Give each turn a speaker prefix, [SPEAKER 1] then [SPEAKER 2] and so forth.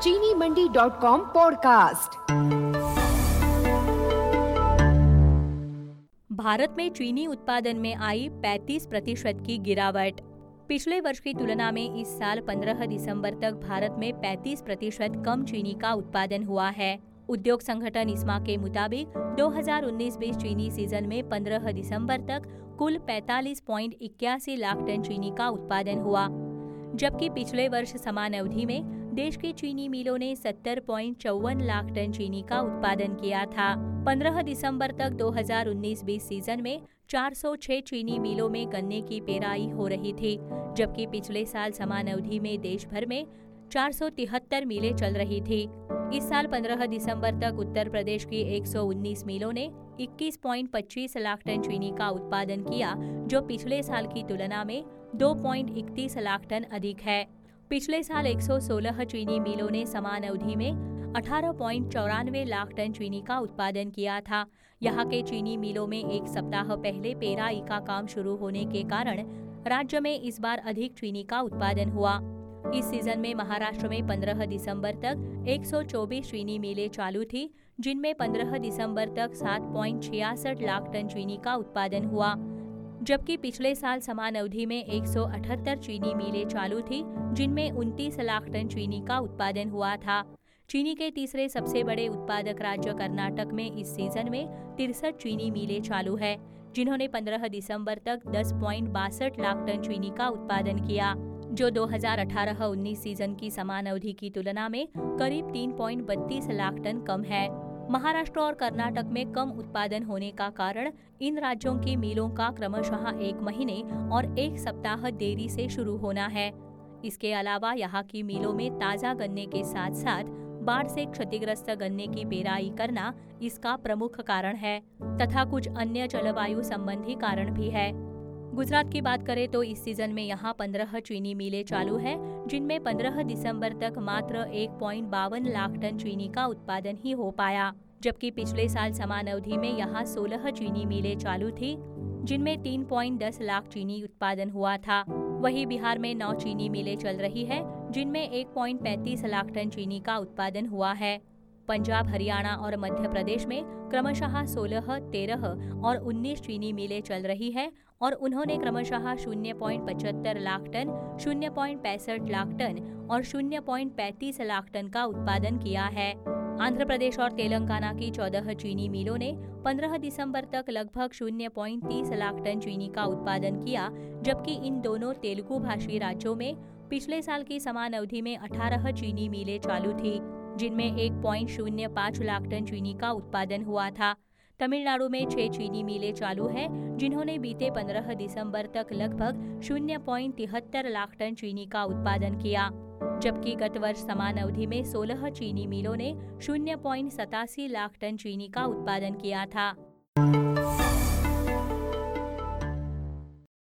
[SPEAKER 1] चीनी मंडी.com पॉडकास्ट।
[SPEAKER 2] भारत में चीनी उत्पादन में आई 35% की गिरावट। पिछले वर्ष की तुलना में इस साल 15 दिसंबर तक भारत में 35% कम चीनी का उत्पादन हुआ है। उद्योग संगठन इस्मा के मुताबिक 2019-20 चीनी सीजन में 15 दिसंबर तक कुल 45.81 लाख टन चीनी का उत्पादन हुआ, जबकि पिछले वर्ष समान अवधि में देश की चीनी मिलों ने 70.54 लाख टन चीनी का उत्पादन किया था। 15 दिसंबर तक 2019-20 सीजन में 406 चीनी मिलों में गन्ने की पेराई हो रही थी, जबकि पिछले साल समान अवधि में देश भर में 473 मिलें चल रही थी। इस साल 15 दिसंबर तक उत्तर प्रदेश की 119 मिलों ने 21.25 लाख टन चीनी का उत्पादन किया, जो पिछले साल की तुलना में 2.31 लाख टन अधिक है। पिछले साल 116 चीनी मिलों ने समान अवधि में 18.94 लाख टन चीनी का उत्पादन किया था। यहाँ के चीनी मिलों में एक सप्ताह पहले पेराई का काम शुरू होने के कारण राज्य में इस बार अधिक चीनी का उत्पादन हुआ। इस सीजन में महाराष्ट्र में 15 दिसंबर तक 124 चीनी मिलें चालू थी, जिनमें 15 दिसंबर तक 7.66 लाख टन चीनी का उत्पादन हुआ, जबकि पिछले साल समान अवधि में 178 चीनी मिलें चालू थी, जिनमें 29 लाख टन चीनी का उत्पादन हुआ था। चीनी के तीसरे सबसे बड़े उत्पादक राज्य कर्नाटक में इस सीजन में 63 चीनी मिलें चालू है, जिन्होंने 15 दिसंबर तक 10.62 लाख टन चीनी का उत्पादन किया, जो 2018-19 सीजन की समान अवधि की तुलना में करीब 3.32 लाख टन कम है। महाराष्ट्र और कर्नाटक में कम उत्पादन होने का कारण इन राज्यों की मिलों का क्रमशः 1 महीने और 1 सप्ताह देरी से शुरू होना है। इसके अलावा यहाँ की मिलों में ताज़ा गन्ने के साथ साथ बाढ़ से क्षतिग्रस्त गन्ने की पेराई करना इसका प्रमुख कारण है, तथा कुछ अन्य जलवायु संबंधी कारण भी है। गुजरात की बात करें तो इस सीजन में यहाँ 15 चीनी मिलें चालू है, जिनमें 15 दिसंबर तक मात्र 1.52 लाख टन चीनी का उत्पादन ही हो पाया, जबकि पिछले साल समान अवधि में यहाँ 16 चीनी मिलें चालू थी, जिनमें 3.10 लाख चीनी उत्पादन हुआ था। वहीं बिहार में 9 चीनी मिलें चल रही है, जिनमें 1.35 लाख टन चीनी का उत्पादन हुआ है। पंजाब, हरियाणा और मध्य प्रदेश में क्रमशः 16, 13 और 19 चीनी मिलें चल रही है और उन्होंने क्रमशः 0.75 लाख टन, 0.65 लाख टन और 0.35 लाख टन का उत्पादन किया है। आंध्र प्रदेश और तेलंगाना की 14 चीनी मिलों ने 15 दिसंबर तक लगभग 0.30 लाख टन चीनी का उत्पादन किया, जबकि इन दोनों तेलुगु भाषी राज्यों में पिछले साल की समान अवधि में 18 चीनी मिलें चालू थी, जिनमें 1.05 लाख टन चीनी का उत्पादन हुआ था। तमिलनाडु में 6 चीनी मिलें चालू है, जिन्होंने बीते 15 दिसंबर तक लगभग 0.73 लाख टन चीनी का उत्पादन किया, जबकि गत वर्ष समान अवधि में 16 चीनी मिलों ने 0.87 लाख टन चीनी का उत्पादन किया था।